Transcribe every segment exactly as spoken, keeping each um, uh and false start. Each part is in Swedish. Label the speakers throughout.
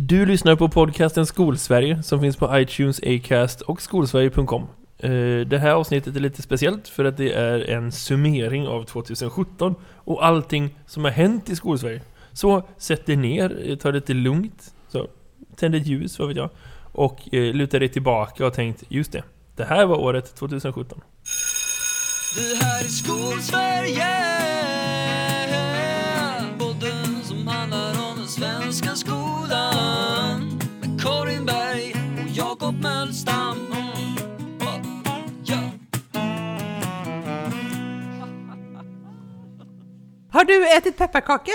Speaker 1: Du lyssnar på podcasten Skolsverige som finns på iTunes, Acast och skolsverige punkt com. Det här avsnittet är lite speciellt för att det är en summering av tjugosjutton och allting som har hänt i Skolsverige. Så sätt dig ner, ta det lite lugnt, så tänd ett ljus, vad vet jag, och eh, luta dig tillbaka och tänkt, just det, det här var året tjugosjutton.
Speaker 2: Det här är Skolsverige, podden som handlar om den svenska skolan, med Karin Berg och Jakob Mölstam.
Speaker 3: Har du ätit pepparkakor?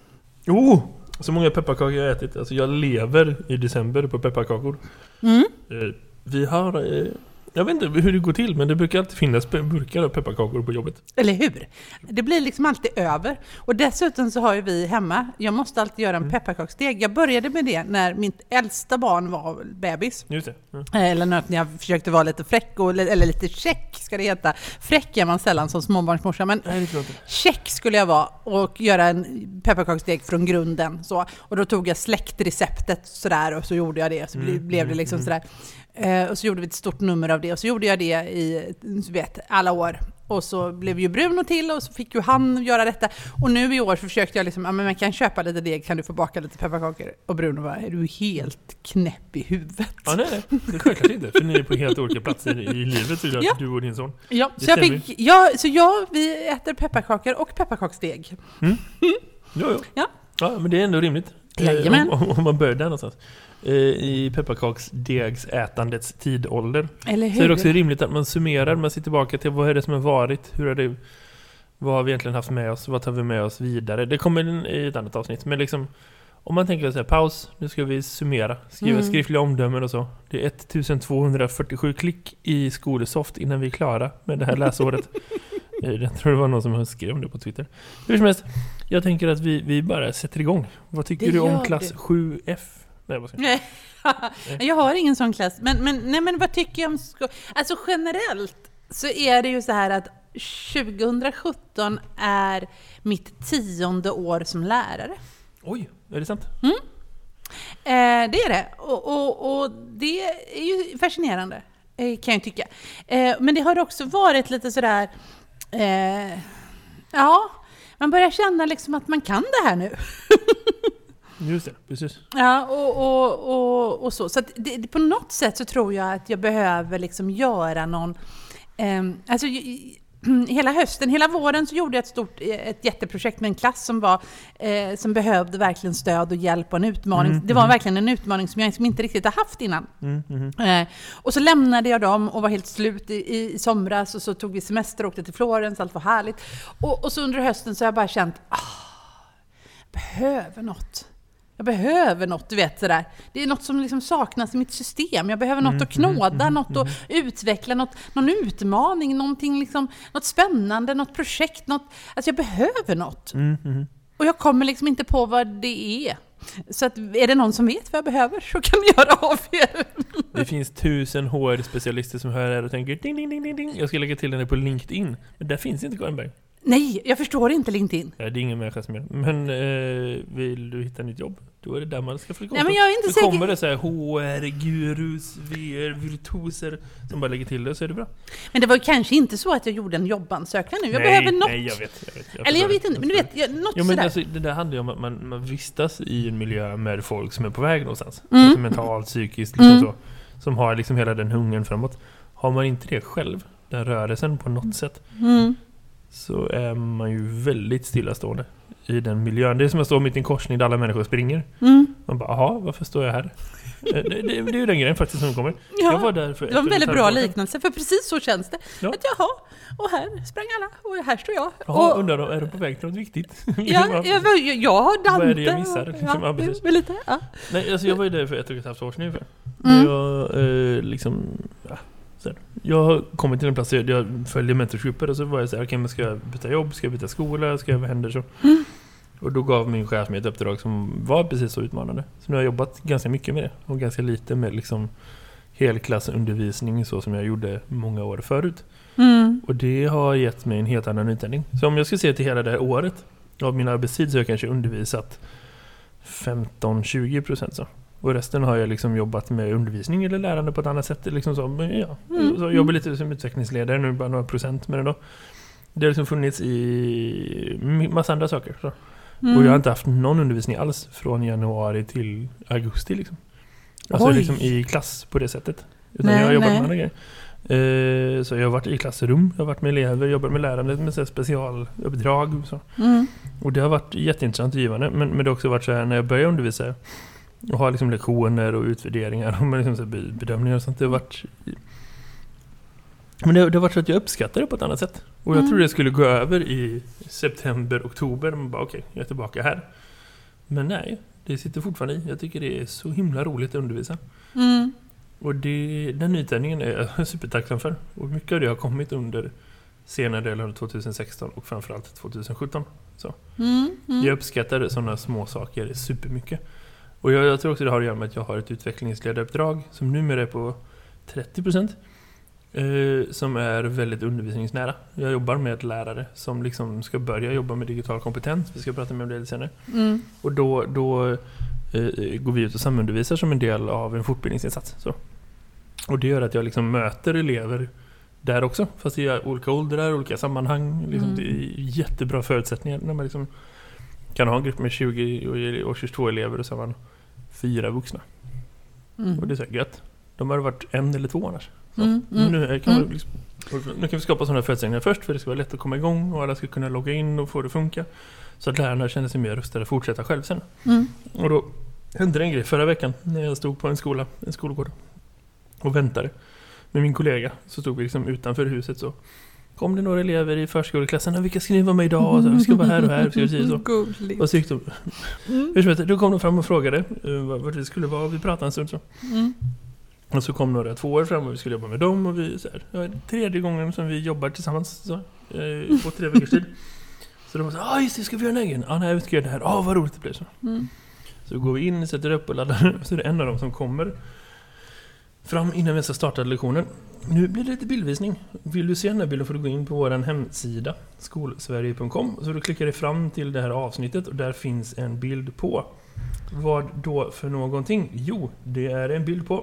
Speaker 1: Oh, så många pepparkakor jag har ätit. Alltså jag lever i december på pepparkakor.
Speaker 3: Mm.
Speaker 1: Eh, vi har... Eh, jag vet inte hur det går till, men det brukar alltid finnas burkar av pepparkakor på jobbet.
Speaker 3: Eller hur? Det blir liksom alltid över. Och dessutom så har ju vi hemma, jag måste alltid göra en mm. pepparkaksdeg. Jag började med det när mitt äldsta barn var bebis.
Speaker 1: Just det. Mm.
Speaker 3: Eller när jag försökte vara lite fräck, och, eller lite check ska det heta. Fräck är man sällan som småbarnsmorsa, men
Speaker 1: Nej, det
Speaker 3: check skulle jag vara och göra en pepparkaksdeg från grunden. Så. Och då tog jag släktreceptet sådär och så gjorde jag det. Så mm. blev det liksom mm. sådär. Uh, och så gjorde vi ett stort nummer av det. Och så gjorde jag det i vet, alla år. Och så blev ju Bruno till. Och så fick ju han göra detta. Och nu i år så försökte jag liksom, ja men man kan köpa lite deg, kan du få baka lite pepparkakor? Och Bruno var, är du helt knäpp i huvudet?
Speaker 1: Ja, nej, nej. Det är självklart inte. För ni är på helt olika platser i livet. Så
Speaker 3: ja.
Speaker 1: Du och din son.
Speaker 3: Ja, så, jag fick, ja, så jag, vi äter pepparkakor och pepparkaksdeg.
Speaker 1: Mm. Jo, jo.
Speaker 3: Ja.
Speaker 1: Ja, men det är ändå rimligt.
Speaker 3: Jajamän.
Speaker 1: Om, om man börjar där någonstans. I pepparkaksdegsätandets tidålder.
Speaker 3: Eller hur?
Speaker 1: Så är det också rimligt att man summerar, man ser tillbaka till vad är det som har varit, hur är det, vad har vi egentligen haft med oss, vad tar vi med oss vidare. Det kommer i ett annat avsnitt, men liksom om man tänker så här, paus, nu ska vi summera, skriva mm. skriftliga omdömen och så. Det är ettusentvåhundrafyrtiosju klick i Skolesoft innan vi är klara med det här läsåret. Jag tror det var någon som skrev om det på Twitter. Hur som helst, jag tänker att vi, vi bara sätter igång. Vad tycker det du om klass det. sju F? Nej, vad ska jag?
Speaker 3: Nej. Jag har ingen sån klass. Men, men, nej, men vad tycker jag om sko- Alltså generellt så är det ju så här att tjugosjutton är mitt tionde år som lärare.
Speaker 1: Oj, är det sant?
Speaker 3: Mm. Eh, det är det. Och, och, och det är ju fascinerande, eh, kan jag tycka. Eh, men det har också varit lite sådär... Eh, ja, man börjar känna liksom att man kan det här nu.
Speaker 1: Just det, precis.
Speaker 3: Ja, och, och, och, och så. Så att det, på något sätt så tror jag att jag behöver liksom göra någon... Eh, alltså, hela hösten, hela våren så gjorde jag ett stort, ett jätteprojekt med en klass som var eh, som behövde verkligen stöd och hjälp och en utmaning. Mm, det var mm. verkligen en utmaning som jag liksom inte riktigt har haft innan. Mm, mm. Eh, och så lämnade jag dem och var helt slut i, i somras, och så tog vi semester och åkte till Florens, allt var härligt. Och, och så under hösten så har jag bara känt, ah, jag behöver något. Jag behöver något, du vet sådär. Det är något som liksom saknas i mitt system. Jag behöver något mm, att knåda, mm, något mm. att utveckla, något, någon utmaning, någonting liksom, något spännande, något projekt, något. Alltså jag behöver något. Mm, mm. Och jag kommer liksom inte på vad det är. Så att, är det någon som vet vad jag behöver så kan ni göra av er.
Speaker 1: Det finns tusen H R-specialister som hör här och tänker ding, ding, ding, ding. Jag ska lägga till den på LinkedIn. Men där finns inte Karin Berg.
Speaker 3: Nej, jag förstår inte LinkedIn.
Speaker 1: Ja, det är ingen människa som gör. Men eh, vill du hitta nytt jobb? Då är det där man ska få.
Speaker 3: Nej, men jag är inte
Speaker 1: så
Speaker 3: säker.
Speaker 1: kommer det så här H R-gurus, V R-virtuoser som bara lägger till det, så är det bra.
Speaker 3: Men det var kanske inte så att jag gjorde en jobbansökan nu. Jag
Speaker 1: nej,
Speaker 3: behöver något.
Speaker 1: Nej, jag vet. Jag vet jag
Speaker 3: Eller jag vet inte, men du vet, jag, något
Speaker 1: jo, men
Speaker 3: sådär.
Speaker 1: Alltså, det där handlar ju om att man, man vistas i en miljö med folk som är på väg någonstans.
Speaker 3: Mm.
Speaker 1: Alltså mentalt, psykiskt, liksom
Speaker 3: mm.
Speaker 1: så. Som har liksom hela den hungern framåt. Har man inte det själv, den rörelsen på något sätt, mm. så är man ju väldigt stillastående i den miljön. Det är som att stå mitt i en korsning där alla människor springer. Mm. Man bara, aha, varför står jag här? det, det, det är ju den grejen faktiskt som kommer.
Speaker 3: Ja,
Speaker 1: jag var där för
Speaker 3: det var en väldigt bra
Speaker 1: år.
Speaker 3: liknelse, för precis så känns det. Ja. Att jaha, och här sprang alla, och här står jag.
Speaker 1: Jaha,
Speaker 3: och
Speaker 1: undrar då, är de på väg till något viktigt?
Speaker 3: Ja, jag, jag, jag har Dante.
Speaker 1: Vad är det jag missar? Liksom,
Speaker 3: ja,
Speaker 1: ja,
Speaker 3: lite, ja.
Speaker 1: Nej, alltså jag var ju där för ett och ett halvt år sedan ungefär.
Speaker 3: Mm.
Speaker 1: Jag eh, liksom... Ja. Så jag har kommit till en plats där jag följer mentorsgrupper, och så var jag så här, okej, okay, men ska jag byta jobb, ska jag byta skola, ska jag, vad händer så? Mm. Och då gav min chef mig ett uppdrag som var precis så utmanande. Så nu har jag jobbat ganska mycket med det, och ganska lite med liksom helklassundervisning så som jag gjorde många år förut. Mm. Och det har gett mig en helt annan utdelning. Så om jag ska se till hela det här året av min arbetstid, så har jag kanske undervisat femton till tjugo procent så. Och resten har jag liksom jobbat med undervisning eller lärande på ett annat sätt. Liksom så, men ja.
Speaker 3: Mm.
Speaker 1: Så jag jobbar lite som utvecklingsledare nu, bara några procent med det då. Det har liksom funnits i massa andra saker. Så.
Speaker 3: Mm.
Speaker 1: Och jag har inte haft någon undervisning alls från januari till augusti. Liksom. Alltså
Speaker 3: Oj.
Speaker 1: liksom i klass på det sättet. Utan
Speaker 3: Nej,
Speaker 1: jag har jobbat
Speaker 3: nej.
Speaker 1: med andra grejer. Eh, så jag har varit i klassrum, jag har varit med elever, jobbat med lärande med så här specialuppdrag och så.
Speaker 3: Mm.
Speaker 1: Och det har varit jätteintressant och givande. Men, men det har också varit så här när jag började undervisa och har liksom lektioner och utvärderingar och liksom så här bedömningar och sånt. Det har varit... Men det, det har varit så att jag uppskattar det på ett annat sätt. Och jag
Speaker 3: Mm.
Speaker 1: trodde det skulle gå över i september, oktober. Och bara okej, okay, jag är tillbaka här. Men nej, det sitter fortfarande i. Jag tycker det är så himla roligt att undervisa.
Speaker 3: Mm.
Speaker 1: Och det, den nytändningen är jag supertacksam för. Och mycket av det har kommit under senare delen av tjugohundrasexton och framförallt tjugosjutton. Så.
Speaker 3: Mm. Mm.
Speaker 1: Jag uppskattar sådana små saker supermycket. Och jag, jag tror också det har att göra med att jag har ett utvecklingsledaruppdrag som numera är på trettio procent. Eh, som är väldigt undervisningsnära. Jag jobbar med lärare som liksom ska börja jobba med digital kompetens. Vi ska prata mer om det lite senare.
Speaker 3: Mm.
Speaker 1: Och då, då eh, går vi ut och samundervisar som en del av en fortbildningsinsats. Så. Och det gör att jag liksom möter elever där också. Fast i olika åldrar, olika sammanhang. Liksom,
Speaker 3: Mm.
Speaker 1: det är jättebra förutsättningar när man liksom kan ha en grupp med tjugo och tjugotvå elever och så har man fyra vuxna.
Speaker 3: Mm.
Speaker 1: Och det är så här gött. De har varit en eller två annars. Så.
Speaker 3: Mm, mm,
Speaker 1: Men nu, kan
Speaker 3: mm.
Speaker 1: vi liksom, nu kan vi skapa sådana förutsättningar först för det ska vara lätt att komma igång och alla ska kunna logga in och få det att funka. Så att lärarna känner sig mer rustade att fortsätta själv sen.
Speaker 3: Mm.
Speaker 1: Och då hände en grej förra veckan när jag stod på en skola, en skolgård och väntade med min kollega. Så stod vi liksom utanför huset så kom det några elever i förskoleklassen och vilka ska ni vara med idag? Och så, vi ska vara här och här. Vi ska så.
Speaker 3: Gulligt.
Speaker 1: Och så gick de,
Speaker 3: Mm.
Speaker 1: hur som helst, då kom de fram och frågade uh, vart vi skulle vara och vi pratade en stund så.
Speaker 3: Mm.
Speaker 1: Och så kom några två år fram och vi skulle jobba med dem och vi så här, ja, tredje gången som vi jobbar tillsammans så, eh, på tre veckors tid. Så de sa, ja ah, just det, ska vi göra en egen? Ja, ah, nej, vi ska göra det här. Ja, ah, vad roligt det blir så.
Speaker 3: Mm.
Speaker 1: Så går vi in, sätter upp och laddar. Så är det en av dem som kommer fram innan vi ska starta lektionen. Nu blir det lite bildvisning. Vill du se den här bilden får du gå in på vår hemsida skolsverige punkt com. Så du klickar dig fram till det här avsnittet och där finns en bild på. Vad då för någonting? Jo, det är en bild på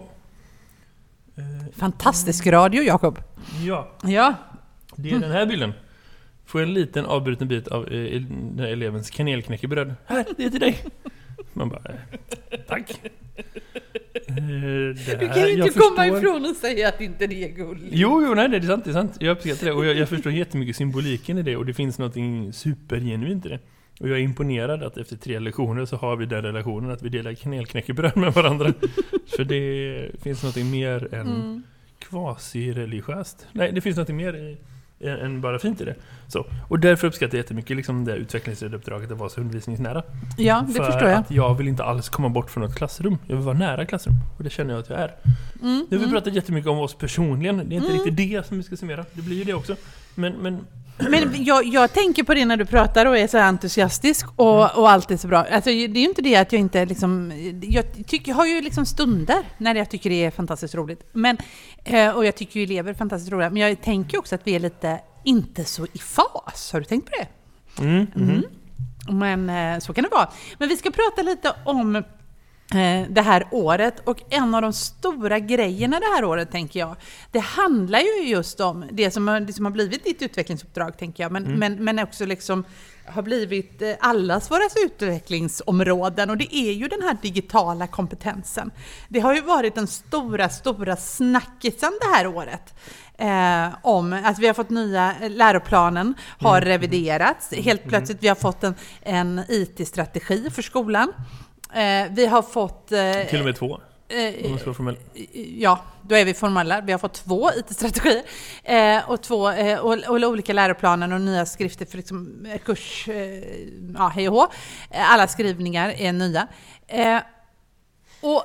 Speaker 3: Fantastisk radio, Jakob.
Speaker 1: ja,
Speaker 3: Ja.
Speaker 1: det är den här bilden. Får en liten avbruten bit av eh, den här elevens kanelknäckebröd. Här, det är till dig. Man bara, eh, tack. Eh, det
Speaker 3: Du
Speaker 1: här-
Speaker 3: kan ju
Speaker 1: jag
Speaker 3: inte komma
Speaker 1: förstår-
Speaker 3: ifrån och säga att inte det är gulligt.
Speaker 1: Jo, jo, nej, det är sant, det är sant. Jag uppskattar det och jag, jag förstår jättemycket symboliken i det och det finns något supergenuint i det. Och jag är imponerad att efter tre lektioner så har vi den relationen att vi delar kanelknäckebröd med varandra. För det finns något mer än
Speaker 3: Mm.
Speaker 1: quasi-religiöst. Nej, det finns något mer i, än, än bara fint i det. Så. Och därför uppskattar jag jättemycket liksom det utvecklingsledaruppdraget att vara så undervisningsnära.
Speaker 3: Ja, det
Speaker 1: för
Speaker 3: förstår jag.
Speaker 1: att jag vill inte alls komma bort från ett klassrum. Jag vill vara nära klassrum. Och det känner jag att jag är.
Speaker 3: Mm.
Speaker 1: Nu har vi
Speaker 3: Mm.
Speaker 1: pratat jättemycket om oss personligen. Det är inte
Speaker 3: Mm.
Speaker 1: riktigt det som vi ska summera. Det blir ju det också. Men, men
Speaker 3: Men jag, jag tänker på det när du pratar och är så entusiastisk och, och allt är så bra. Alltså, det är ju inte det att jag inte liksom... Jag, tycker, jag har ju liksom stunder när jag tycker det är fantastiskt roligt. Men, eh, och jag tycker ju elever är fantastiskt roliga. Men jag tänker också att vi är lite inte så i fas. Har du tänkt på det?
Speaker 1: mm, mm.
Speaker 3: Mm. Men eh, så kan det vara. Men vi ska prata lite om eh, det här året och en av de stora grejerna det här året tänker jag. Det handlar ju just om det som, har- det som har blivit ditt utvecklingsuppdrag tänker jag. Men,
Speaker 1: Mm.
Speaker 3: men, men också liksom har blivit eh, allas våra utvecklingsområden och det är ju den här digitala kompetensen. Det har ju varit den stora, stora snackisen det här året. Eh, om att vi har fått nya läroplanen har
Speaker 1: Mm.
Speaker 3: reviderats. Helt plötsligt vi har fått en, en I T-strategi för skolan. Eh, vi har fått... Eh,
Speaker 1: Till och med två.
Speaker 3: eh,
Speaker 1: Om man ska vara formell.
Speaker 3: Ja, då är vi formella. Vi har fått två I T-strategier eh, och, två, eh, och, och olika läroplaner och nya skrifter för liksom, eh, kurs, eh, ja, hej och hå. Eh, Alla skrivningar är nya. Eh, och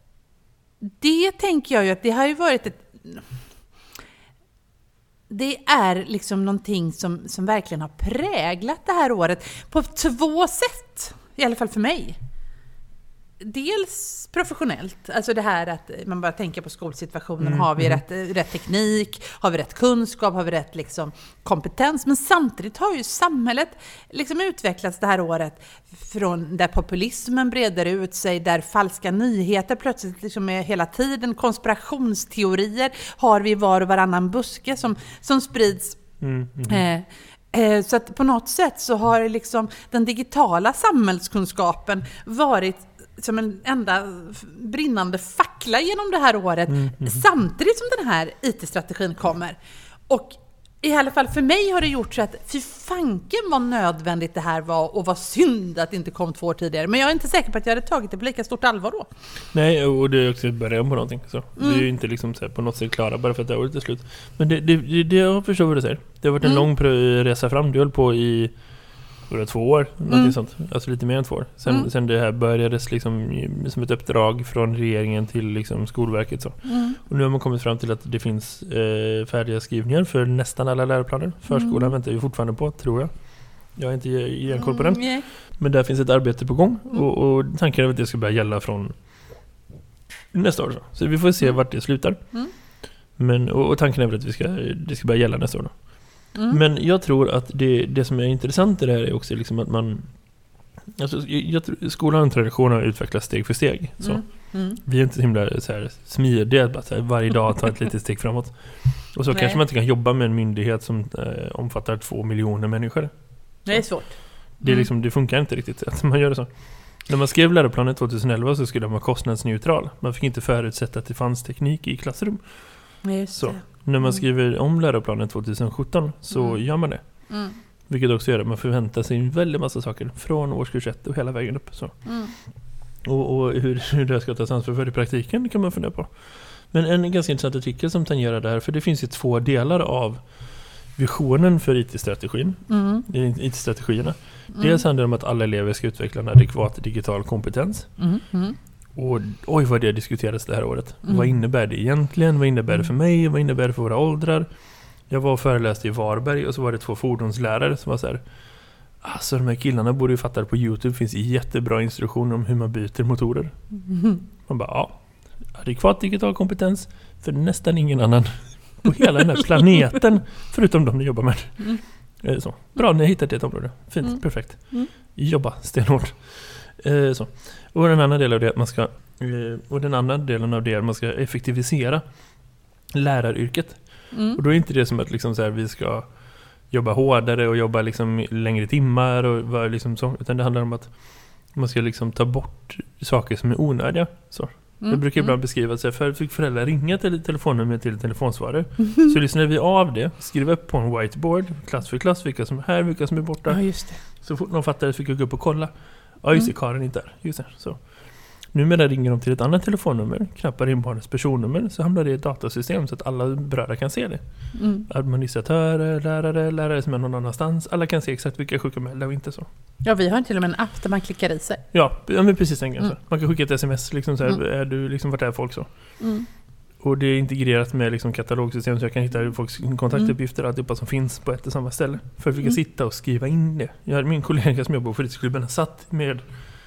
Speaker 3: det tänker jag ju att det har ju varit ett... Det är liksom någonting som, som verkligen har präglat det här året på två sätt, i alla fall för mig. dels professionellt, alltså det här att man bara tänker på skolsituationen,
Speaker 1: Mm,
Speaker 3: har vi
Speaker 1: mm.
Speaker 3: rätt, rätt teknik, har vi rätt kunskap, har vi rätt liksom, kompetens, men samtidigt har ju samhället liksom utvecklats det här året från där populismen breder ut sig, där falska nyheter plötsligt liksom är hela tiden, konspirationsteorier har vi var och varannan buske som, som sprids.
Speaker 1: Mm, mm.
Speaker 3: Eh, Så att på något sätt så har liksom den digitala samhällskunskapen varit som en enda brinnande fackla genom det här året,
Speaker 1: Mm, mm.
Speaker 3: samtidigt som den här I T-strategin kommer. Och i alla fall för mig har det gjort så att fy fanken vad nödvändigt det här var, och vad synd att det inte kom två år tidigare. Men jag är inte säker på att jag hade tagit det på lika stort allvar då.
Speaker 1: Nej, och det är också början på någonting. Så.
Speaker 3: Mm.
Speaker 1: Vi är ju inte liksom så här på något sätt klara bara för att det har varit slut. Men det, det, det, det jag förstår vad du säger. Det har varit en
Speaker 3: Mm.
Speaker 1: lång pr- resa fram. Du höll på i var två år, någonting
Speaker 3: Mm.
Speaker 1: sånt. Alltså lite mer än två år. Sen,
Speaker 3: Mm.
Speaker 1: sen det här börjades liksom i- som ett uppdrag från regeringen till liksom Skolverket. Så.
Speaker 3: Mm.
Speaker 1: Och nu har man kommit fram till att det finns eh, färdiga skrivningar för nästan alla läroplaner. Förskolan
Speaker 3: Mm.
Speaker 1: väntar vi fortfarande på, tror jag. Jag är inte i koll på den.
Speaker 3: Mm,
Speaker 1: Men där finns ett arbete på gång.
Speaker 3: Mm.
Speaker 1: Och, och tanken är att det ska börja gälla från nästa år. Så, så vi får se
Speaker 3: Mm.
Speaker 1: vart det slutar.
Speaker 3: Mm.
Speaker 1: Men, och, och tanken är väl att vi ska, det ska börja gälla nästa år. Då.
Speaker 3: Mm.
Speaker 1: Men jag tror att det, det som är intressant i det här är också liksom att man... Alltså, jag, jag, tror- skolan och tradition har utvecklats steg för steg. Så.
Speaker 3: Mm. Mm.
Speaker 1: Vi är inte så himla så här, smidiga att så här, varje dag ta ett litet steg framåt. Och så
Speaker 3: Nej.
Speaker 1: kanske man inte kan jobba med en myndighet som eh, omfattar två miljoner människor.
Speaker 3: Det är svårt.
Speaker 1: Det, är
Speaker 3: Mm.
Speaker 1: liksom, det funkar inte riktigt att man gör det så. När man skrev läroplanen tjugoelva så skulle den vara kostnadsneutral. Man fick inte förutsätta att det fanns teknik i klassrum.
Speaker 3: Just
Speaker 1: Så.
Speaker 3: det.
Speaker 1: När man
Speaker 3: Mm.
Speaker 1: skriver om läroplanen tjugosjutton så
Speaker 3: Mm.
Speaker 1: gör man det.
Speaker 3: Mm.
Speaker 1: Vilket också gör att man förväntar sig en väldigt massa saker från årskurs ett och hela vägen upp. Så.
Speaker 3: Mm.
Speaker 1: Och, och hur, hur det ska tas ansvar för i praktiken kan man fundera på. Men en ganska intressant artikel som tangerar det här, för det finns ju två delar av visionen för I T-strategin,
Speaker 3: Mm.
Speaker 1: I T-strategierna.
Speaker 3: Mm.
Speaker 1: Dels handlar det om att alla elever ska utveckla en adekvat digital kompetens.
Speaker 3: Mm. Mm.
Speaker 1: Och oj vad det diskuterades det här året.
Speaker 3: Mm.
Speaker 1: Vad innebär det egentligen? Vad innebär det för
Speaker 3: Mm.
Speaker 1: mig? Vad innebär det för våra åldrar? Jag var och föreläste i Varberg och så var det två fordonslärare som var så här: alltså de här killarna borde ju fatta det, på YouTube finns jättebra instruktioner om hur man byter motorer.
Speaker 3: Mm.
Speaker 1: Man bara, ja, adekvat digital kompetens för nästan ingen annan på hela den här planeten förutom de ni jobbar med.
Speaker 3: Mm.
Speaker 1: Eh, Så. Bra, ni har hittat ett område. Fint,
Speaker 3: Mm.
Speaker 1: perfekt.
Speaker 3: Mm.
Speaker 1: Jobba stenhårt. Eh, Så. Och den andra delen av det är att man ska eh, och den andra delen av det är att man ska effektivisera läraryrket.
Speaker 3: Mm.
Speaker 1: Och då är inte det som att liksom så här, vi ska jobba hårdare och jobba liksom längre timmar och vara liksom så, utan det handlar om att man ska liksom ta bort saker som är onödiga. Så.
Speaker 3: Mm.
Speaker 1: Jag brukar ibland beskriva att så här, för fick föräldrar ringa till telefonnummer till telefonsvarare, så lyssnar vi av det, skriver upp på en whiteboard, klass för klass, vilka som är här, vilka som är borta.
Speaker 3: Ja, just det.
Speaker 1: Så fort någon fattar det fick jag gå upp och kolla. Ja, just det,
Speaker 3: Mm.
Speaker 1: Karin är inte där. Just det, så. Numera ringer de till ett annat telefonnummer, knappar in barnets personnummer, så hamnar det i ett datasystem så att alla berörda kan se det.
Speaker 3: Mm.
Speaker 1: Administratörer, lärare, lärare som är någon annanstans, alla kan se exakt vilka sjukanmälda och inte så.
Speaker 3: Ja, vi har till och med en app där man klickar i sig.
Speaker 1: Ja, ja men precis den
Speaker 3: Mm.
Speaker 1: mm. Man kan skicka ett sms, liksom så här,
Speaker 3: Mm.
Speaker 1: är du liksom, vart är folk så?
Speaker 3: Mm.
Speaker 1: Och det är integrerat med liksom katalogsystem så jag kan hitta folks kontaktuppgifter och alltihopa som finns på ett och samma ställe. För att vi kan
Speaker 3: Mm.
Speaker 1: sitta och skriva in det. Jag hade min kollega som jobbar på fritidsklubben har satt med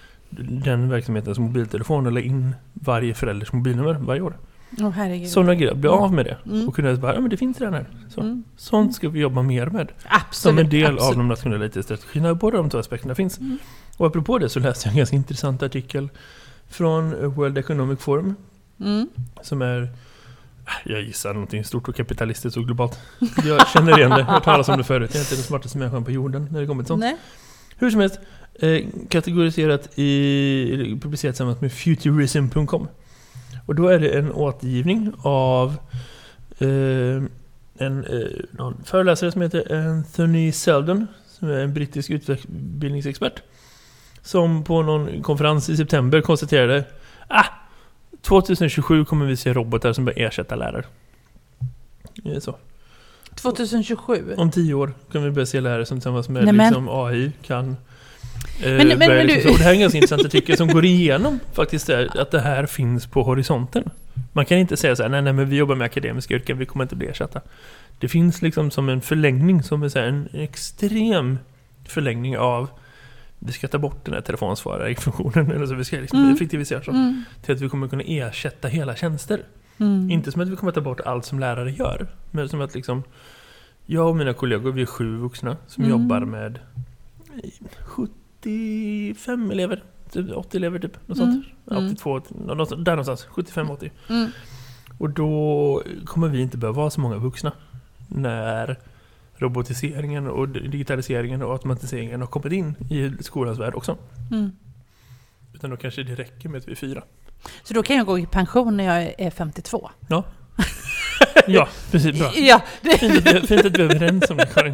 Speaker 1: den verksamheten som mobiltelefon och la in varje förälders mobilnummer varje år.
Speaker 3: Åh, herregud.
Speaker 1: Sådana grejer, bli av med det.
Speaker 3: Mm.
Speaker 1: Och kunna bara, ja men det finns redan här. Så.
Speaker 3: Mm.
Speaker 1: Sånt ska vi jobba mer med.
Speaker 3: Absolut.
Speaker 1: Som en del
Speaker 3: absolut.
Speaker 1: av de nationella I T-strategierna. Båda de två aspekterna finns.
Speaker 3: Mm.
Speaker 1: Och apropå det så läste jag en ganska intressant artikel från World Economic Forum.
Speaker 3: Mm.
Speaker 1: Som är, jag gissar någonting stort och kapitalistiskt och globalt. Jag känner igen det, jag har hört talas om det förut. Jag är inte den smartaste människan på jorden när det kommer till sånt.
Speaker 3: Nej.
Speaker 1: Hur som helst, eh, kategoriserat i, publicerat tillsammans med futurism punkt com. Och då är det en återgivning av eh, en eh, någon föreläsare som heter Anthony Seldon, som är en brittisk utbildningsexpert, som på någon konferens i september konstaterade: ah, tjugohundratjugosju kommer vi se robotar som börjar ersätta lärare. Det är så.
Speaker 3: tjugohundratjugosju.
Speaker 1: Om tio år kan vi börja se lärare som tillsammans med
Speaker 3: Nej, men-
Speaker 1: liksom A I kan eh,
Speaker 3: Men- men-
Speaker 1: börja
Speaker 3: men
Speaker 1: liksom,
Speaker 3: du-
Speaker 1: så. Och det här är en ganska intressant artikel som går igenom faktiskt det, att det här finns på horisonten. Man kan inte säga så här, nej, nej men vi jobbar med akademiska yrken, vi kommer inte bli ersatta. Det finns liksom som en förlängning, som är så här, en extrem förlängning av vi ska ta bort den här telefonsvarare-funktionen eller så vi ska liksom
Speaker 3: Mm.
Speaker 1: effektivisera så
Speaker 3: Mm.
Speaker 1: till att vi kommer kunna ersätta hela tjänster.
Speaker 3: Mm.
Speaker 1: Inte som att vi kommer ta bort allt som lärare gör, men som att liksom jag och mina kollegor, vi är sju vuxna som
Speaker 3: Mm.
Speaker 1: jobbar med sjuttiofem elever, typ åttio elever typ, något sånt.
Speaker 3: Mm.
Speaker 1: åttiotvå, något, där någonstans, sjuttiofem åttio.
Speaker 3: Mm.
Speaker 1: Och då kommer vi inte behöva vara så många vuxna när robotiseringen och digitaliseringen och automatiseringen har kommit in i skolans värld också.
Speaker 3: Mm.
Speaker 1: Utan då kanske det räcker med att vi är fyra.
Speaker 3: Så då kan jag gå i pension när jag är femtiotvå.
Speaker 1: Ja. Ja, precis. Bra.
Speaker 3: Ja, det...
Speaker 1: Fint att vi, fint att vi är överens om det, Karin.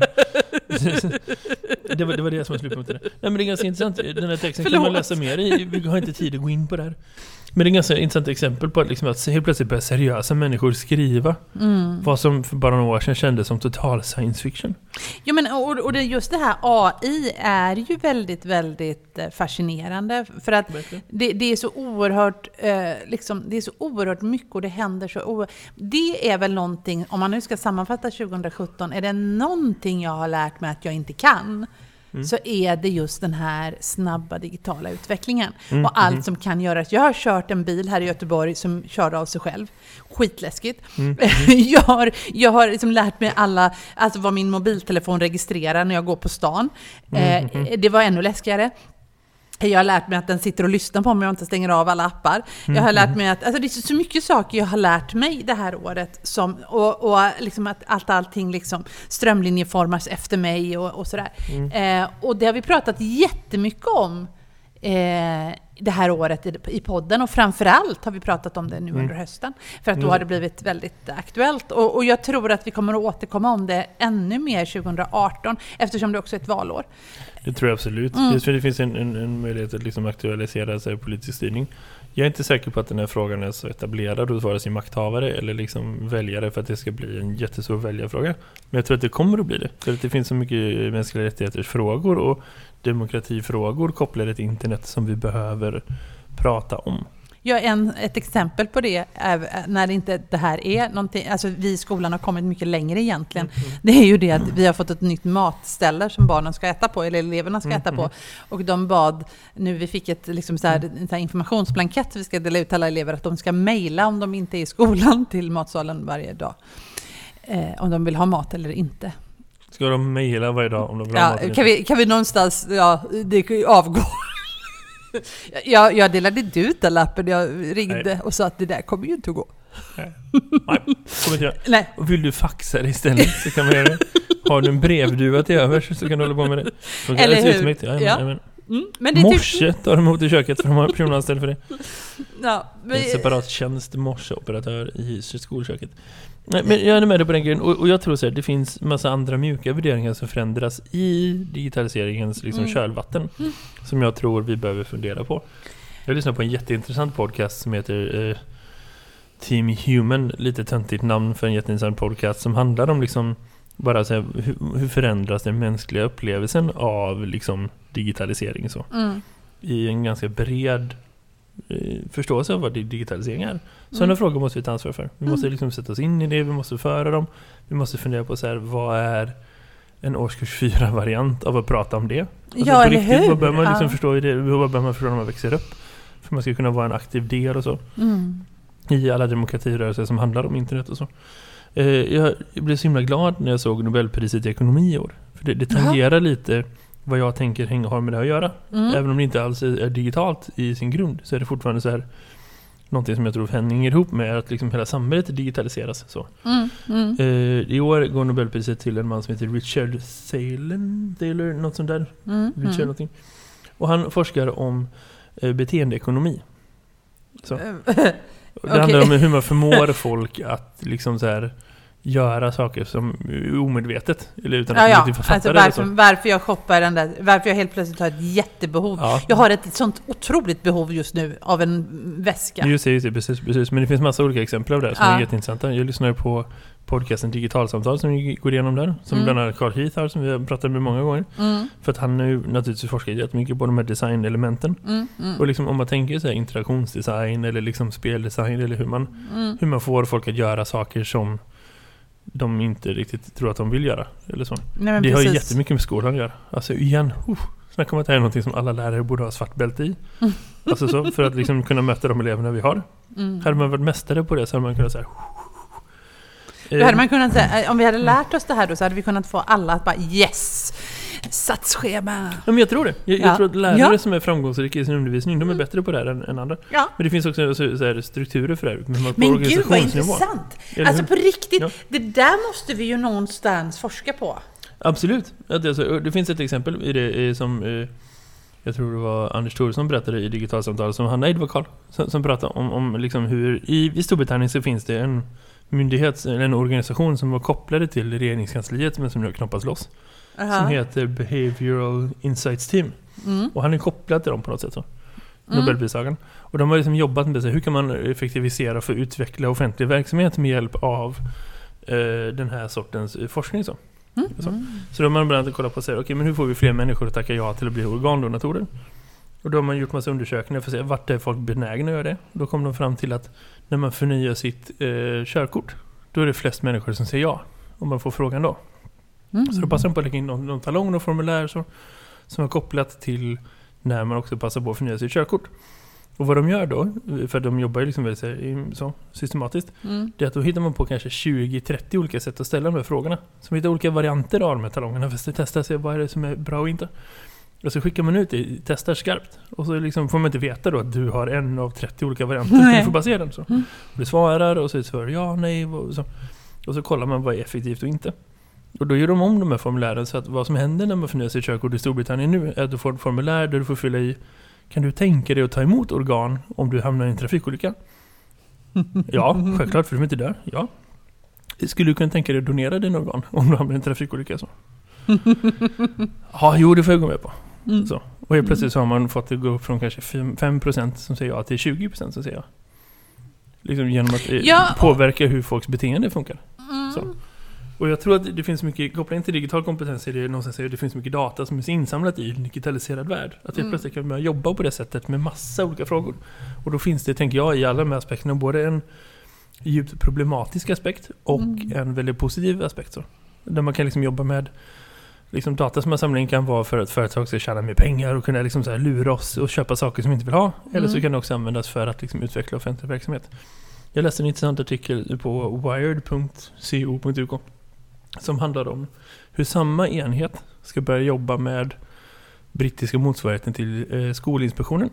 Speaker 1: Det var, det var det som var slutpunkten. Nej, men det är ganska intressant. Den här texten
Speaker 3: Förlåt.
Speaker 1: kan man läsa mer i. Vi har inte tid att gå in på det här. Men det är ganska intressant exempel på att, liksom att helt plötsligt börjar seriösa människor skriva
Speaker 3: Mm.
Speaker 1: vad som för bara några år sedan kändes som total science fiction.
Speaker 3: Jo, men, och, och det, just det här A I är ju väldigt, väldigt eh, fascinerande. För att det, det är så oerhört eh, liksom, det är så oerhört mycket och det händer så oerhört. Det är väl någonting, om man nu ska sammanfatta tjugosjutton, är det någonting jag har lärt mig att jag inte kan, mm. så är det just den här snabba digitala utvecklingen.
Speaker 1: Mm.
Speaker 3: Och allt
Speaker 1: Mm.
Speaker 3: som kan göras. Jag har kört en bil här i Göteborg som körde av sig själv. Skitläskigt.
Speaker 1: Mm.
Speaker 3: jag har, jag har liksom lärt mig alla, alltså vad min mobiltelefon registrerar när jag går på stan.
Speaker 1: Mm.
Speaker 3: Eh, det var ännu läskigare. Jag har lärt mig att den sitter och lyssnar på mig och inte stänger av alla appar. Jag har lärt mig att, alltså det är så mycket saker jag har lärt mig det här året som, och, och liksom att allt, allting liksom strömlinjeformas efter mig och, och sådär. Mm. Eh, och det har vi pratat jättemycket om eh, det här året i, i podden, och framförallt har vi pratat om det nu mm. under hösten. För att då
Speaker 1: Mm.
Speaker 3: har det blivit väldigt aktuellt. Och, och jag tror att vi kommer att återkomma om det ännu mer tjugoarton, eftersom det också är ett valår.
Speaker 1: Det tror jag absolut.
Speaker 3: Mm.
Speaker 1: Jag tror det finns en, en, en möjlighet att liksom aktualisera sig politisk styrning. Jag är inte säker på att den här frågan är så etablerad hos vare sig makthavare eller liksom väljare för att det ska bli en jättestor väljarfråga. Men jag tror att det kommer att bli det. För att det finns så mycket mänskliga rättigheters frågor och demokratifrågor kopplade till internet som vi behöver prata om.
Speaker 3: Ja, en, ett exempel på det är när det inte det här är någonting, alltså vi i skolan har kommit mycket längre egentligen. Mm. Det är ju det att vi har fått ett nytt matställe som barnen ska äta på, eller eleverna ska äta mm. på. Och de bad, nu vi fick ett liksom så här, en så här informationsblankett vi ska dela ut till alla elever, att de ska mejla om de inte är i skolan till matsalen varje dag. Eh, om de vill ha mat eller inte.
Speaker 1: Ska de mejla varje dag om de vill ha
Speaker 3: Ja,
Speaker 1: mat eller
Speaker 3: kan vi, kan vi någonstans, ja, det avgå. Jag, jag delade inte ut den lappen, jag ringde Nej. och sa att det där kommer ju inte att gå.
Speaker 1: Nej, Nej kommer inte göra.
Speaker 3: Nej.
Speaker 1: Och vill du faxa det istället så kan man göra det. Har du en brevduva till övers så kan du hålla på med det. Så
Speaker 3: Eller hur?
Speaker 1: Ja, men,
Speaker 3: ja.
Speaker 1: men.
Speaker 3: Mm, men det
Speaker 1: morse tar de emot i köket för de har personanställd för det.
Speaker 3: Ja, men...
Speaker 1: En separat tjänst morseoperatör i skolköket. Nej, men jag är med dig på den grejen. Och, och jag tror så här, det finns massa andra mjuka värderingar som förändras i digitaliseringens liksom, mm. kölvatten. Mm. Som jag tror vi behöver fundera på. Jag lyssnar på en jätteintressant podcast som heter eh, Team Human. Lite töntigt namn för en jätteintressant podcast som handlar om liksom bara så här, hur, hur förändras den mänskliga upplevelsen av liksom, digitalisering så. Mm. I en ganska bred eh, förståelse av vad digitalisering är. Sådana mm. frågor måste vi ta ansvar för. Vi måste liksom sätta oss in i det, vi måste föra dem. Vi måste fundera på så här, vad är en årskurs fyra-variant av att prata om det? Alltså,
Speaker 3: ja,
Speaker 1: på
Speaker 3: eller
Speaker 1: riktigt,
Speaker 3: hur?
Speaker 1: vad bör man liksom
Speaker 3: ja.
Speaker 1: förstå i det? Vad bör man förstå när man växer upp? För man ska kunna vara en aktiv del och så. Mm. I alla demokratirörelser som handlar om internet och så. Eh, jag blev så himla glad när jag såg Nobelpriset i ekonomi i år. För det, det tangerar ja. lite vad jag tänker hänger, har med det att göra. Mm. Även om det inte alls är digitalt i sin grund så är det fortfarande så här någonting som jag tror hänger ihop med att liksom hela samhället digitaliseras. Så. Mm. Mm. Eh, I år går Nobelpriset till en man som heter Richard Thaler, Thaler något sånt där. Mm. Richard mm. någonting. Och han forskar om eh, beteendeekonomi. Så. Det okay. handlar om hur man förmår folk att liksom så här göra saker som omedvetet eller utan att
Speaker 3: ja,
Speaker 1: ja. fatta
Speaker 3: alltså
Speaker 1: det.
Speaker 3: Varför, varför jag shoppar den där, varför jag helt plötsligt har ett jättebehov. Ja. Jag har ett sånt otroligt behov just nu av en väska.
Speaker 1: Just det, just det precis, precis. Men det finns massa olika exempel av det som ja. är jätteintressanta. Jag lyssnar på podcasten Digitalsamtal som vi går igenom där. Som mm. bland annat Carl Heath har, som vi har pratat med många gånger. Mm. För att han nu naturligtvis forskar jättemycket på de här designelementen. Mm. Mm. Och liksom om man tänker så här interaktionsdesign eller liksom speldesign eller hur man, mm. hur man får folk att göra saker som de inte riktigt tror att de vill göra. Eller så.
Speaker 3: Nej,
Speaker 1: det precis. har ju jättemycket med skolan att göra. Alltså igen, uh, Snacka om att det här är något som alla lärare borde ha svart bälte i. Mm. Alltså så, för att liksom kunna möta de eleverna vi har. Mm. Hade man varit mästare på det så hade man kunnat säga...
Speaker 3: Då hade man kunnat säga, om vi hade lärt oss det här då så hade vi kunnat få alla att bara yes, satsschema.
Speaker 1: Ja, men jag tror det. Jag,
Speaker 3: ja.
Speaker 1: jag tror att lärare
Speaker 3: ja.
Speaker 1: som är framgångsrika i sin undervisning, de är bättre på det här än, än andra.
Speaker 3: Ja.
Speaker 1: Men det finns också så, så här, strukturer för det här. Men,
Speaker 3: men gud vad intressant. Alltså på riktigt, ja. det där måste vi ju någonstans forska på.
Speaker 1: Absolut. Det, det finns ett exempel i det som eh, jag tror det var Anders Thoresson berättade i Digitalsamtal som Hanna Edvakal som, som pratade om, om liksom hur i, i Storbritannien så finns det en myndighet eller en organisation som var kopplade till regeringskansliet men som nu har knoppats loss. Uh-huh. Som heter Behavioral Insights Team. Mm. Och han är kopplad till dem på något sätt så. Mm. Nobelpristagen. Och de har liksom jobbat med det, hur kan man effektivisera för att utveckla offentlig verksamhet med hjälp av eh, den här sortens forskning så. Mm. Så. Mm. så då har man bland annat kollat på och säger, okej, okay, men hur får vi fler människor att tacka ja till att bli organdonatorer? Och då har man gjort massa undersökningar för att se vart är folk benägna att göra det. Då kom de fram till att när man förnyar sitt eh, körkort, då är det flest människor som säger ja. Om man får frågan då. Mm. Så då passar de på att lägga in någon, någon talong och formulär så, som är kopplat till när man också passar på att förnya sitt körkort. Och vad de gör då, för de jobbar ju liksom väldigt så, systematiskt, mm. det är att då hittar man på kanske tjugo till trettio olika sätt att ställa de här frågorna. Så man hittar olika varianter av de här talongerna för att testa sig vad är det som är bra och inte. Och så skickar man ut det, testar skarpt. Och så liksom får man inte veta då att du har en av trettio olika varianter. Du får bara se den så. Mm. Du svarar och så svarar ja, nej och så. Och så kollar man vad är effektivt och inte. Och då gör de om de här formulären så att vad som händer när man förnyar sitt körkort i Storbritannien nu är att du får ett formulär där du får fylla i, kan du tänka dig att ta emot organ om du hamnar i en trafikolycka? Ja, självklart, för du är inte dör. Ja. Skulle du kunna tänka dig att donera din organ om du hamnar i en trafikolycka så? Ja, jo, det får jag gå med på. Mm. Så. Och helt plötsligt så har man fått det gå upp från kanske fem procent som säger ja till tjugo procent som säger ja. Liksom genom att ja. påverka hur folks beteende funkar. Mm. Så. Och jag tror att det finns mycket, koppling till digital kompetens är det någonstans säger det finns mycket data som är insamlat i en digitaliserad värld. Att helt mm. plötsligt kan man jobba på det sättet med massa olika frågor. Och då finns det, tänker jag, i alla de här aspekterna både en djupt problematisk aspekt och mm. en väldigt positiv aspekt. Så. Där man kan liksom jobba med liksom data som man samlar in kan vara för att företag ska tjäna mer pengar och kunna liksom så här lura oss och köpa saker som vi inte vill ha. Mm. Eller så kan det också användas för att liksom utveckla offentlig verksamhet. Jag läste en intressant artikel på wired punkt co punkt uk som handlar om hur samma enhet ska börja jobba med brittiska motsvarigheten till eh, Skolinspektionen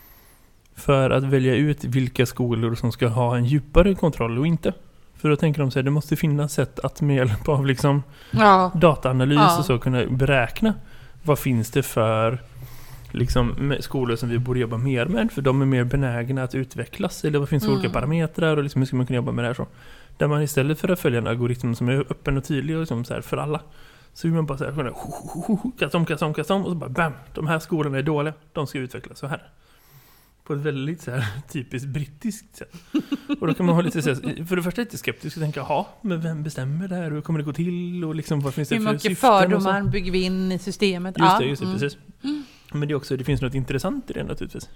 Speaker 1: för att välja ut vilka skolor som ska ha en djupare kontroll och inte. För då tänker de sig att det måste finnas sätt att med hjälp av liksom ja. dataanalys ja. och så kunna beräkna vad finns det för liksom, skolor som vi borde jobba mer med, för de är mer benägna att utvecklas, eller vad finns det mm. olika parametrar och liksom, hur ska man kunna jobba med det här så. Där man istället för att följa en algoritm som är öppen och tydlig och liksom så här för alla, så vill man bara så här, kastom, kastom, kastom, och så bara bam, de här skolorna är dåliga, de ska utvecklas så här. På ett väldigt så här, typiskt brittiskt sätt. Och då kan man ha lite så här, för det första lite skeptisk och tänka, jaha, men vem bestämmer det här? Hur kommer det gå till? Och liksom, vad finns det
Speaker 3: hur
Speaker 1: för
Speaker 3: mycket fördomar bygger vi in i systemet?
Speaker 1: Just det, just det, mm. precis. Men det är också, det finns något intressant i det naturligtvis.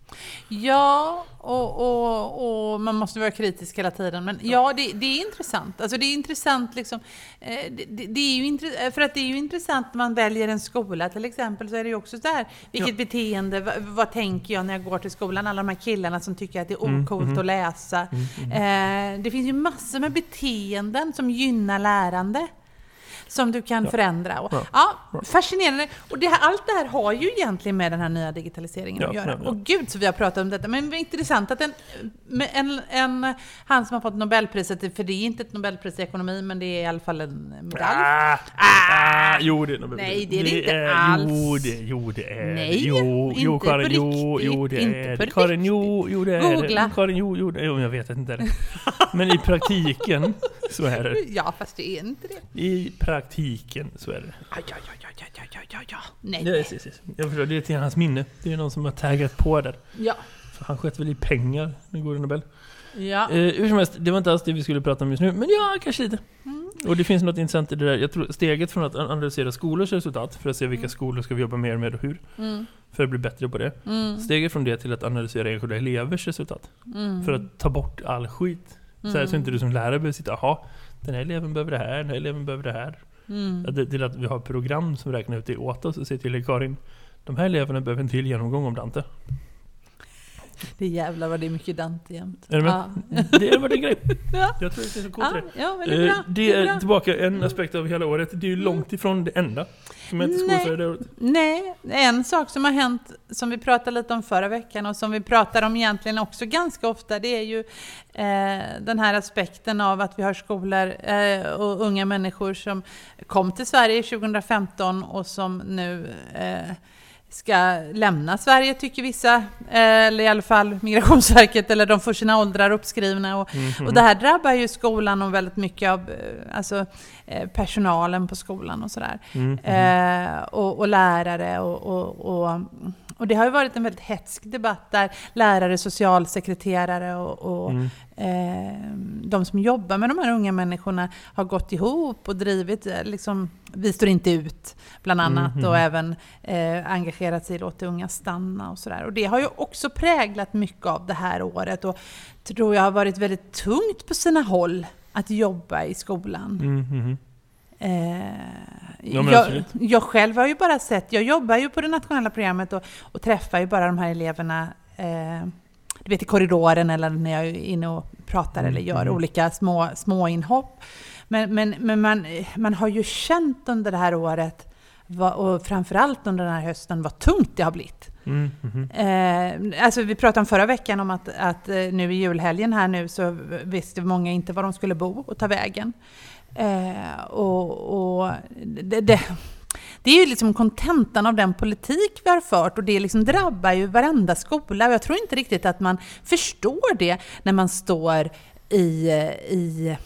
Speaker 3: Ja, och, och, och man måste vara kritisk hela tiden. Men ja, det, det är intressant. Alltså det är intressant liksom. Det, det, det är ju intre- för att det är ju intressant när man väljer en skola till exempel, så är det ju också så här, vilket ja. beteende, vad, vad tänker jag när jag går till skolan? Alla de här killarna som tycker att det är ocoolt mm, mm. att läsa. Mm, mm. Eh, det finns ju massor med beteenden som gynnar lärande, som du kan ja. förändra. Och, ja. Ja, fascinerande. Och det här, allt det här har ju egentligen med den här nya digitaliseringen ja, att göra. Ja, ja. Och gud så vi har pratat om detta. Men det är intressant att en, en, en, han som har fått Nobelpriset, för det är inte ett Nobelpris i ekonomi, men det är i alla fall en medalj. Ah,
Speaker 1: ah, jo, det är Nobelpris.
Speaker 3: Nej, det är det, det inte är, alls.
Speaker 1: Jo, det, jo, det är.
Speaker 3: Nej,
Speaker 1: jo,
Speaker 3: inte
Speaker 1: jo, Karin,
Speaker 3: på
Speaker 1: jo,
Speaker 3: riktigt.
Speaker 1: Jo, det
Speaker 3: inte
Speaker 1: är.
Speaker 3: på
Speaker 1: Karin,
Speaker 3: riktigt.
Speaker 1: jo, jo, det är.
Speaker 3: Googla.
Speaker 1: Karin, jo, jo, det är. Jo, jag vet inte det. Men i praktiken så är det.
Speaker 3: Ja, fast det är inte det.
Speaker 1: I praktiken så är det.
Speaker 3: Ja, ja, ja, ja, ja, ja, ja, ja. Nej.
Speaker 1: Ja, precis, precis. Jag förstår, det är till hans minne. Det är någon som har taggat på där.
Speaker 3: Ja.
Speaker 1: För han sköt väl i pengar när går Nobel.
Speaker 3: Ja.
Speaker 1: Eh, hur som helst, det var inte alls det vi skulle prata om just nu. Men ja, kanske lite. Mm. Och det finns något intressant i det där. Jag tror steget från att analysera skolors resultat för att se vilka mm. skolor ska vi jobba mer med och hur. Mm. För att bli bättre på det. Mm. Steget från det till att analysera enskilda elevers resultat. Mm. För att ta bort all skit. Mm. Så här så inte du som lärare behöver sitta, aha, den här eleven behöver det här, den här eleven behöver det här. Mm. Att det, till att vi har program som räknar ut det åt oss och säger till Karin, de här eleverna behöver en till genomgång om Dante.
Speaker 3: Det är jävlar vad det är mycket Dante jämt.
Speaker 1: Är det med? Ja. Det är vad det är grej.
Speaker 3: Ja.
Speaker 1: Jag tror att det är så coolt.
Speaker 3: Ja,
Speaker 1: det.
Speaker 3: ja, men det är bra.
Speaker 1: Det är,
Speaker 3: det är bra.
Speaker 1: tillbaka en aspekt av hela året. Det är ju långt ifrån det enda som är inte skolfärg det året.
Speaker 3: Nej, en sak som har hänt som vi pratade lite om förra veckan och som vi pratar om egentligen också ganska ofta, det är ju eh, den här aspekten av att vi har skolor eh, och unga människor som kom till Sverige tjugohundrafemton och som nu eh, ska lämna Sverige, tycker vissa, eller i alla fall Migrationsverket, eller de får sina åldrar uppskrivna. Och, mm-hmm. och det här drabbar ju skolan och väldigt mycket av alltså, personalen på skolan och sådär. Mm-hmm. Eh, och, och lärare och, och, och, och det har ju varit en väldigt hetsk debatt där lärare, socialsekreterare och, och mm. eh, de som jobbar med de här unga människorna har gått ihop och drivit liksom, vi står inte ut bland annat mm-hmm. och även eh, engagerat sig i låta unga stanna och sådär. Och det har ju också präglat mycket av det här året och tror jag har varit väldigt tungt på sina håll att jobba i skolan. Mm-hmm. Eh, ja, jag, jag själv har ju bara sett, jag jobbar ju på det nationella programmet och, och träffar ju bara de här eleverna eh, du vet i korridoren eller när jag är inne och pratar mm, eller gör mm. olika små, små inhopp. Men, men, men man, man har ju känt under det här året vad, och framförallt under den här hösten vad tungt det har blivit. Mm, mm. Eh, alltså vi pratade om förra veckan om att, att nu i julhelgen här nu så visste många inte var de skulle bo och ta vägen. Eh, och, och det, det, det är ju liksom kontentan av den politik vi har fört och det liksom drabbar ju varenda skola. Jag tror inte riktigt att man förstår det när man står i, i,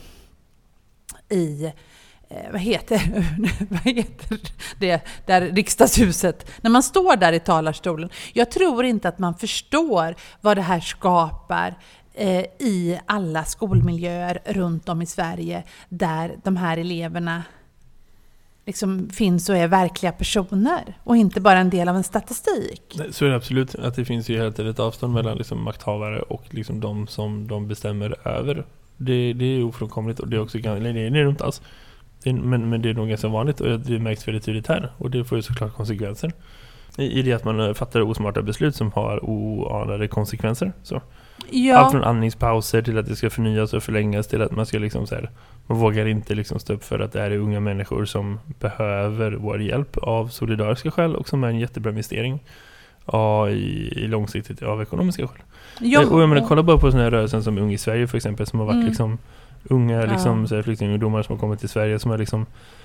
Speaker 3: i eh, vad heter, vad heter det där riksdagshuset, när man står där i talarstolen. Jag tror inte att man förstår vad det här skapar i alla skolmiljöer runt om i Sverige där de här eleverna liksom finns och är verkliga personer och inte bara en del av en statistik.
Speaker 1: Nej, så är det absolut, att det finns ju hela tiden ett avstånd mellan liksom makthavare och liksom de som de bestämmer över. Det, det är ofrånkomligt och det är också det är det inte alls. Det är, men, men det är nog ganska vanligt och det märks väldigt tydligt här och det får ju såklart konsekvenser. I, i det att man fattar osmarta beslut som har oanade konsekvenser. Så. Ja. Allt från andningspauser till att det ska förnyas och förlängas till att man ska liksom så här, man vågar inte liksom stå upp för att det är unga människor som behöver vår hjälp av solidariska skäl och som är en jättebra investering ja, i, i långsiktigt av ekonomiska skäl. Ja. Och jag menar, kolla bara på såna här rörelsen som Ung i Sverige för exempel som har varit mm. liksom unga liksom, ja. flyktingungdomar som har kommit till Sverige som har liksom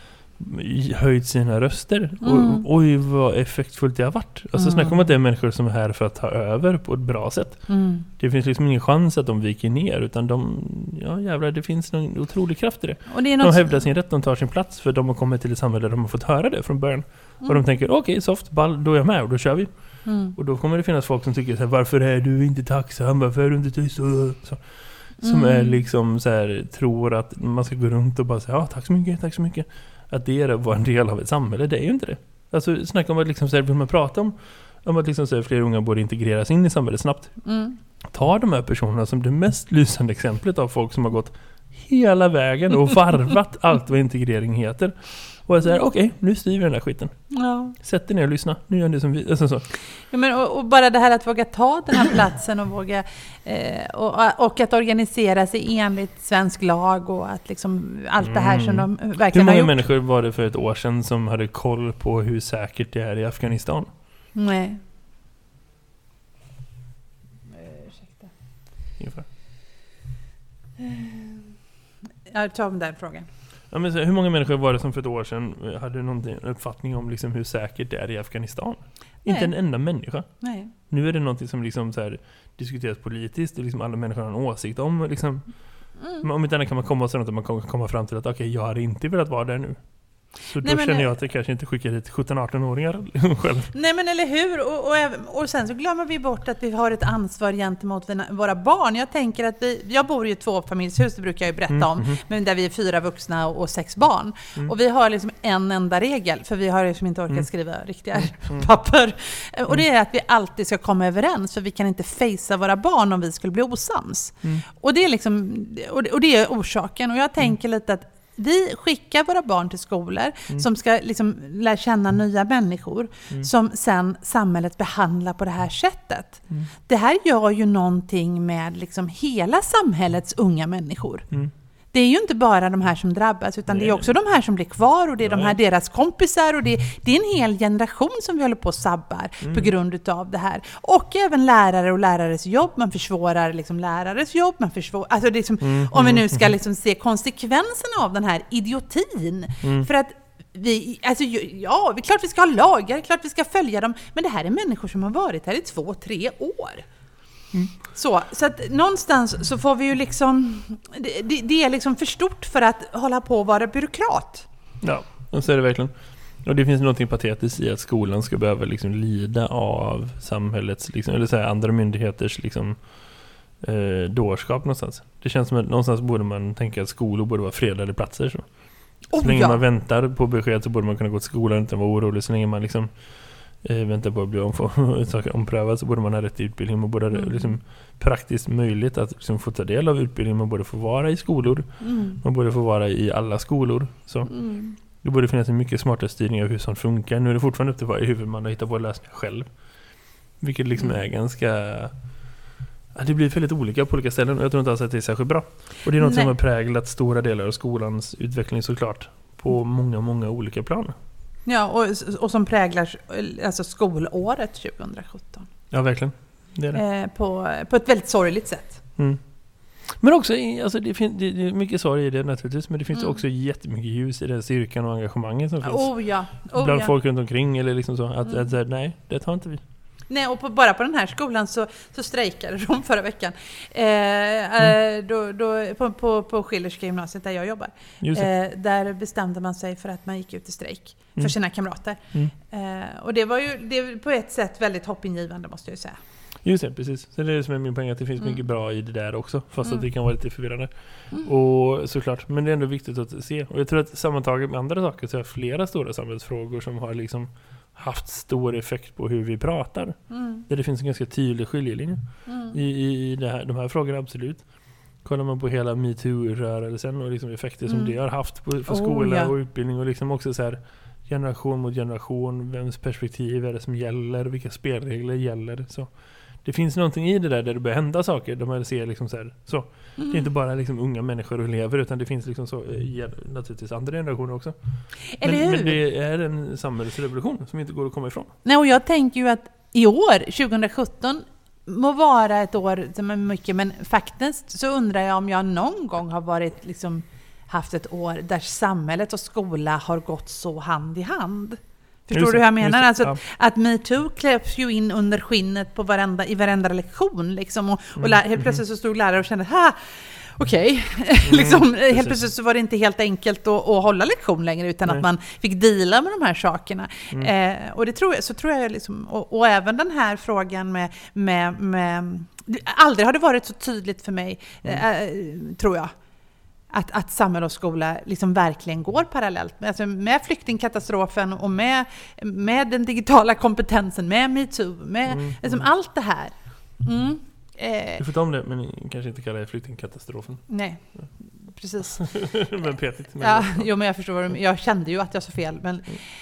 Speaker 1: höjt sina röster. Mm. Och, oj, vad effektfullt det har varit. Alltså mm. snacka om att det är människor som är här för att ta över på ett bra sätt. Mm. Det finns liksom ingen chans att de viker ner utan de, ja jävlar, det finns någon otrolig kraft i det. Och det är något... De hävdar sin rätt, de tar sin plats för de har kommit till ett samhälle där de har fått höra det från början. Mm. Och de tänker, okej, okay, soft, ball, då är jag med och då kör vi. Mm. Och då kommer det finnas folk som tycker så här, varför är du inte tacksam? Varför är du inte tyst? Så. Som mm. är liksom så här, tror att man ska gå runt och bara säga, ja tack så mycket, tack så mycket. Att det är var en del av ett samhälle, det är ju inte det. Alltså snacka om att liksom så här, vill man prata om om att liksom så här, fler unga borde integreras in i samhället snabbt. Mm. Ta de här personerna som det mest lysande exemplet av folk som har gått hela vägen och varvat allt vad integrering heter. Och jag säger, okej, okay, nu styr vi den här skiten. Ja. Sätt dig ner och lyssna. Nu gör ni som vi... Alltså så.
Speaker 3: Ja, men, och, och bara det här att våga ta den här platsen och våga... Eh, och, och att organisera sig enligt svensk lag och att liksom allt det här som de verkligen har gjort. Hur många
Speaker 1: människor var det för ett år sedan som hade koll på hur säkert det är i Afghanistan?
Speaker 3: Nej.
Speaker 1: Ursäkta. Ungefär.
Speaker 3: Jag tar om den frågan.
Speaker 1: Ja, men så, hur många människor var det som för ett år sedan hade någon uppfattning om liksom hur säkert det är i Afghanistan? Nej. Inte en enda människa.
Speaker 3: Nej.
Speaker 1: Nu är det något som liksom så här diskuteras politiskt och liksom alla människor har en åsikt om. Liksom. Mm. Om inte annat kan man komma så att man kan komma fram till att okej, okay, jag har inte velat vara där nu. Så då Nej, men, känner jag att jag kanske inte skickar hit sjutton-arton-åringar själv. Nej,
Speaker 3: men eller hur? Och, och, och sen så glömmer vi bort att vi har ett ansvar gentemot våra barn. Jag tänker att vi, jag bor i ett tvåfamiljshus, det brukar jag ju berätta mm, om, mm. men där vi är fyra vuxna och, och sex barn. Mm. Och vi har liksom en enda regel, för vi har liksom inte orkat mm. skriva riktiga mm. papper. Mm. Och det är att vi alltid ska komma överens, för vi kan inte fejsa våra barn om vi skulle bli osams. Mm. Och, det är liksom, och, det, och det är orsaken. Och jag tänker mm. lite att vi skickar våra barn till skolor mm. som ska liksom lära känna nya människor mm. som sen samhället behandlar på det här sättet. Mm. Det här gör ju någonting med liksom hela samhällets unga människor. Mm. Det är ju inte bara de här som drabbas, utan Nej. det är också de här som blir kvar, och det är Nej. de här deras kompisar, och det, det är en hel generation som vi håller på att sabbar mm. på grund av det här. Och även lärare och lärares jobb, man försvårar liksom lärares jobb, man försvårar, alltså det är som, mm. om vi nu ska liksom se konsekvenserna av den här idiotin, mm. för att vi, alltså, ja, det är klart vi ska ha lagar, det är klart vi ska följa dem, men det här är människor som har varit här i två, tre år. Mm. Så, så att någonstans så får vi ju liksom det, det, det är liksom för stort för att hålla på och vara byråkrat.
Speaker 1: Ja, och så är det verkligen. Och det finns något patetiskt i att skolan ska behöva liksom lida av samhällets liksom, eller så här, andra myndigheters liksom eh, dårskap någonstans. Det känns som att någonstans borde man tänka att skolor borde vara fredade platser så. Så oh, länge ja. man väntar på besked så borde man kunna gå till skolan utan att vara orolig. Så länge man liksom Eh, väntar på att bli omprövad så borde man ha rätt utbildning. Man borde ha mm. liksom, praktiskt möjligt att liksom, få ta del av utbildning. Man borde få vara i skolor. Mm. Man borde få vara i alla skolor. Så. Mm. Det borde finnas en mycket smartare styrning av hur sånt funkar. Nu är det fortfarande upp till varje huvudman att hitta på lösningar själv. Vilket liksom mm. är ganska... Ja, det blir väldigt olika på olika ställen och jag tror inte alls att det är särskilt bra. Och det är något Nej. som har präglat stora delar av skolans utveckling såklart. På många, många olika planer.
Speaker 3: Ja, och, och som präglar alltså skolåret tjugosjutton.
Speaker 1: Ja, verkligen. Det är det.
Speaker 3: Eh, på, på ett väldigt sorgligt sätt.
Speaker 1: Mm. Men också, alltså det, finns, det är mycket sorg i det naturligtvis, men det finns mm. också jättemycket ljus i den styrkan och engagemanget som finns.
Speaker 3: Oh, ja. oh,
Speaker 1: bland
Speaker 3: ja.
Speaker 1: folk runt omkring eller liksom så. Att, mm. att, att nej, det tar inte vi.
Speaker 3: Nej, och på, bara på den här skolan så, så strejkade de förra veckan. Eh, mm. eh, då, då, på på, på Schillerska gymnasiet där jag jobbar. Eh, där bestämde man sig för att man gick ut i strejk mm. för sina kamrater. Mm. Eh, och det var ju det på ett sätt väldigt hoppingivande, måste jag säga.
Speaker 1: Just det, precis. Så det är det som är min poäng, att det finns mm. mycket bra i det där också. Fast mm. att det kan vara lite förvirrande. Mm. Och såklart, men det är ändå viktigt att se. Och jag tror att sammantaget med andra saker så är flera stora samhällsfrågor som har liksom haft stor effekt på hur vi pratar. Mm. Där det finns en ganska tydlig skiljelinje mm. i, i det här, de här frågorna, absolut. Kollar man på hela MeToo-rörelsen och liksom effekter som mm. det har haft på, för skola oh, ja. och utbildning och liksom också så här generation mot generation, vems perspektiv är det som gäller, vilka spelregler gäller. Så det finns någonting i det där där det börjar hända saker, där man ser liksom så här, så. Mm. Det är inte bara liksom unga människor och elever, utan det finns liksom så, naturligtvis andra generationer också. Men, men det är en samhällsrevolution som inte går att komma ifrån.
Speaker 3: Nej, och jag tänker ju att i år, tjugosjutton, må vara ett år som är mycket, men faktiskt så undrar jag om jag någon gång har varit liksom, haft ett år där samhället och skola har gått så hand i hand. Förstår du hur jag menar? Alltså ja. att MeToo kläps ju in under skinnet på varenda, i varenda lektion. Liksom, och och lär, helt plötsligt så stod lärare och kände, ha, okej. Okay. Mm, liksom, helt plötsligt så var det inte helt enkelt att, att hålla lektion längre, utan Nej. att man fick dela med de här sakerna. Mm. Eh, och det tror jag, så tror jag liksom, och, och även den här frågan med, med, med aldrig har det varit så tydligt för mig, mm. eh, tror jag. Att, att samhälle och skola liksom verkligen går parallellt. Alltså med flyktingkatastrofen och med, med den digitala kompetensen, med MeToo, med mm, liksom mm. allt det här. Mm.
Speaker 1: Eh, du får ta om det, men kanske inte kalla det flyktingkatastrofen.
Speaker 3: Nej, precis.
Speaker 1: men petigt. Men
Speaker 3: ja, jo, men jag förstår. Jag kände ju att jag sa fel. Men,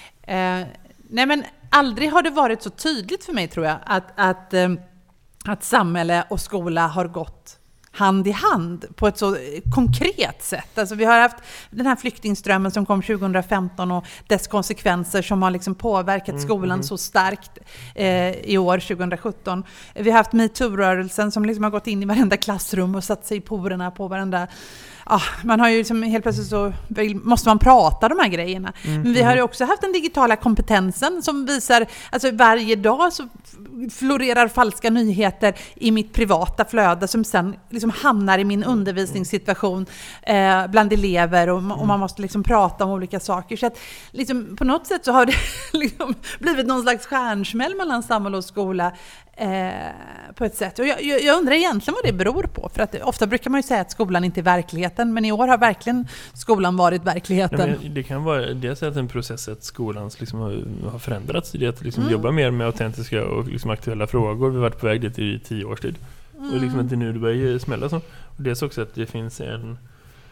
Speaker 3: eh, nej, men aldrig har det varit så tydligt för mig, tror jag, att, att, eh, att samhälle och skola har gått hand i hand på ett så konkret sätt. Alltså vi har haft den här flyktingströmmen som kom tjugofemton och dess konsekvenser som har liksom påverkat mm, skolan mm. så starkt eh, i år tjugosjutton. Vi har haft MeToo-rörelsen som liksom har gått in i varenda klassrum och satt sig i porerna på varenda... Ah, man har ju liksom helt plötsligt så måste man prata de här grejerna. Mm, Men vi har ju också haft den digitala kompetensen som visar, alltså varje dag så florerar falska nyheter i mitt privata flöde som sen liksom hamnar i min undervisningssituation eh, bland elever, och, och man måste liksom prata om olika saker. Så att liksom, på något sätt så har det liksom blivit någon slags stjärnsmäll mellan samhälle och skola eh, på ett sätt. Och jag, jag, jag undrar egentligen vad det beror på, för att ofta brukar man ju säga att skolan inte är verkligheten, men i år har verkligen skolan varit verkligheten.
Speaker 1: Ja, det kan vara dels att en process att skolan liksom har, har förändrats i det att liksom mm. jobba mer med autentiska och liksom aktuella frågor. Vi har varit på väg dit i tio års tid. Mm. Och liksom inte nu det börjar smälla så. Och dels också att det finns en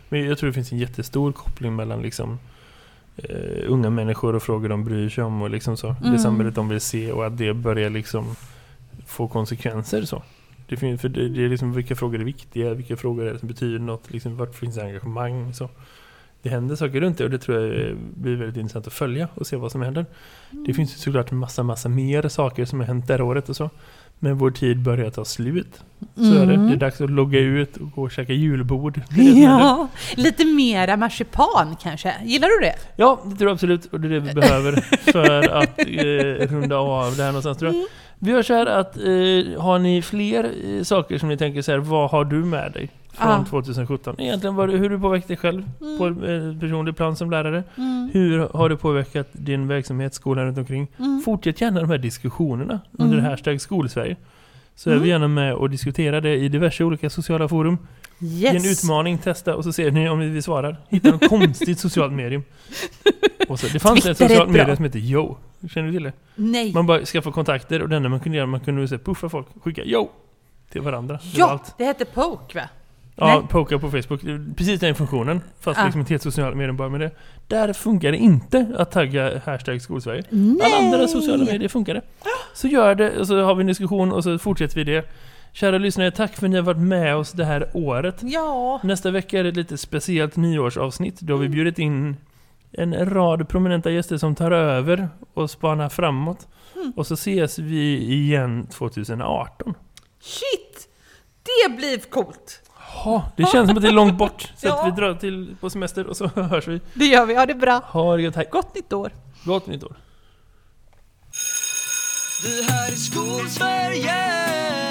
Speaker 1: Men jag tror det finns en jättestor koppling mellan liksom Uh, unga människor och frågor de bryr sig om och liksom så. Mm. Det samhället de vill se och att det börjar liksom få konsekvenser så. Det finns för det, det är liksom vilka frågor är viktiga, vilka frågor är det som betyder något, liksom vart finns engagemang så. Det händer saker runt det och det tror jag blir väldigt intressant att följa och se vad som händer. Mm. Det finns ju såklart en massa massa mer saker som har hänt det här året och så. Men vår tid börjar ta slut. Så mm. är det. Det är dags att logga ut och gå och käka julbord.
Speaker 3: Ja, lite mera marsipan kanske. Gillar du det?
Speaker 1: Ja, det tror jag absolut. Och det är det vi behöver för att eh, runda av det här någonstans tror jag. Mm. Vi gör så här att eh, har ni fler eh, saker som ni tänker så här, vad har du med dig från ah. tjugohundrasjutton? Egentligen var det, hur du påverkat dig själv mm. på eh, personlig plan som lärare. Mm. Hur har du påverkat din verksamhet, skolan runt omkring? Mm. Fortsätt gärna de här diskussionerna mm. under hashtag Skolsverige. Så mm. är vi gärna med och diskuterar det i diverse olika sociala forum.
Speaker 3: Yes.
Speaker 1: Ge en utmaning, testa och så ser ni om vi svarar. Hitta något konstigt socialt medium. Och så, det fanns ett socialt medium som heter Yo. Känner du till det?
Speaker 3: Nej.
Speaker 1: Man bara skaffar kontakter och den man kunde göra, man kunde säga puffa folk, skicka Yo till varandra.
Speaker 3: Ja,
Speaker 1: det, allt.
Speaker 3: det heter Poke va?
Speaker 1: Ja,
Speaker 3: Nej.
Speaker 1: Poka på Facebook. Precis den funktionen. Fast
Speaker 3: ah.
Speaker 1: liksom ett helt socialt medium bara med det. Där funkar det inte att tagga hashtag Skolsverige.
Speaker 3: Nej.
Speaker 1: Alla andra sociala medier funkar det. Så gör det och så har vi en diskussion och så fortsätter vi det. Kära lyssnare, tack för att ni har varit med oss det här året.
Speaker 3: Ja.
Speaker 1: Nästa vecka är det ett lite speciellt nyårsavsnitt. Då har vi bjudit in en rad prominenta gäster som tar över och spanar framåt. Mm. Och så ses vi igen tjugoarton.
Speaker 3: Shit! Det blir coolt!
Speaker 1: Ja, det känns som att det är långt bort. Så ja. att vi drar till på semester och så hörs vi.
Speaker 3: Det gör vi, ha det bra.
Speaker 1: Ha det gott, hej.
Speaker 3: Gott nytt år.
Speaker 1: Gott nytt år.
Speaker 2: Det här är Skolsverige.